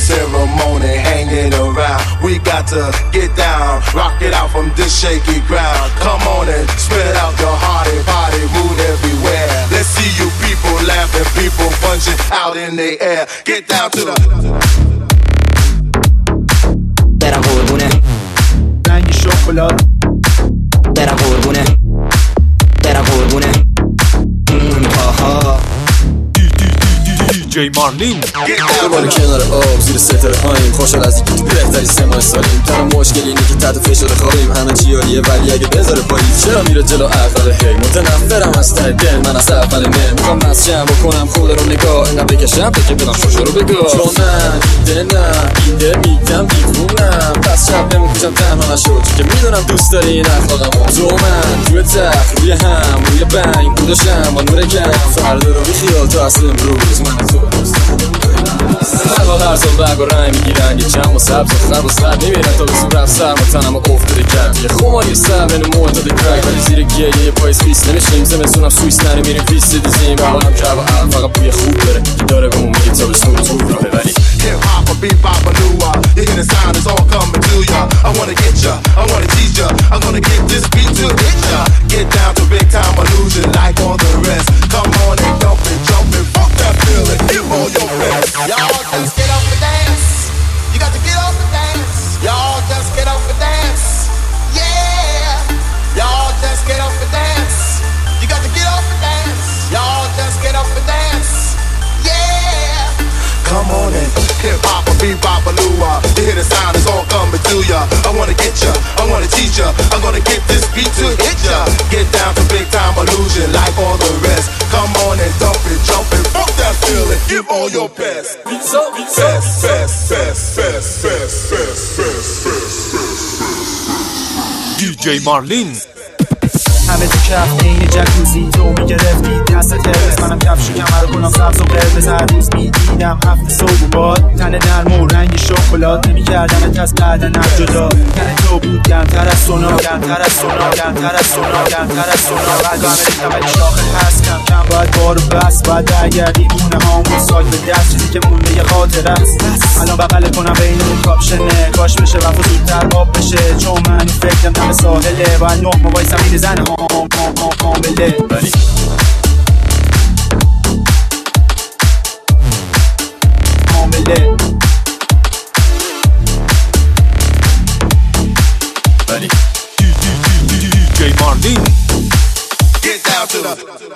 ceremony hanging around. We got to get down, rock it out from this shaky ground. Come on and spread out your hearty body, move everywhere. Let's see you people laughing, people punching out in the air. Get down to the برم قربونه رنگ شکلات برم قربونه برم قربونه آها DJ مارلین دوباره کنار آب زیر ستاره هاییم، خوشحال از اینکه تو بهتری 3 ماه سالیم. تنها مشکل اینه که تحت فشار خوابیم، همه چی عالیه ولی اگه بذاره پاییز چرا میره جلو عقل؟ هی متنفرم از ته دل، من از اول نه میخوام مسجم بکنم خود رو نگاه اینقدر بکشم تا که بدم شوشو رو بگاه. چون من ایده میگم دیوونم، پس شب نمیکشم تنها نشد چون که میدونم دوست داری این اخلاقمو. تو من توی تخت روی هم روی بنگ بوداشم با نور کم، فردا رو بیخیال تو اصل امروز من تو هر سال برگ و رنگ میگیرن یه چم و سبز و خرب و سرد میبینن تا به صورت سرم و تنم و افتاده کرد یه خماری سر بین معتاد کرک ولی زیر گیه یه پایز پیست نمیشیم زمستونم سویس نمیریم پیست دیزیم بحالم کرد و عرب فقط بوی خوب داره که داره به اون میگه تا به سنون تو راهه ولی hip-hop or bebop or new-wop. You hear the sound, it's all coming to ya. I wanna get ya, I wanna tease ya. I'm gonna get this beat to hit ya. Get down to big time illusion like all the rest. Come on and dump it, jump it, fuck that feeling, give all your best. Y'all just get up and dance. You got to get up and dance. Y'all just get up and dance. Yeah. Y'all just get up and dance. You got to get up and dance. Y'all just get up and dance. Yeah. Come on in, hip-hop or bebop or luau. You hear the sound, it's all coming to ya. I wanna get ya, I wanna teach ya. I'm gonna get this beat to hit ya. Get down to big time illusion like all the rest. Come on and dump it, jump it, fuck that feeling, give all your best. DJ مارلین همه تو کف این جکوزی تو میگرفتی دست قرمز منم کفش و کمر کنم سبز و قرمز هر روز میدیدم هفت صبح و باد تن نرم و رنگ شکلات نمیکردمت از بدنم جدا تن تو بود گرمتر از سونا گرمتر از سونا گرمتر از سونا گرمتر از سونا بعد امریکا ولی شاخه هست کم کم باید بارو بس باید برگردی دونه هامون ساک به دست چیزی که مونده یه خاطر است الان بغل کنم بین اون کاپشنه کاش بشه وفا زودتر آب بشه چون من این فکرم دم ساحله باید نه موایسم این زن حامله ولی حامله DJ مارلین Get down to the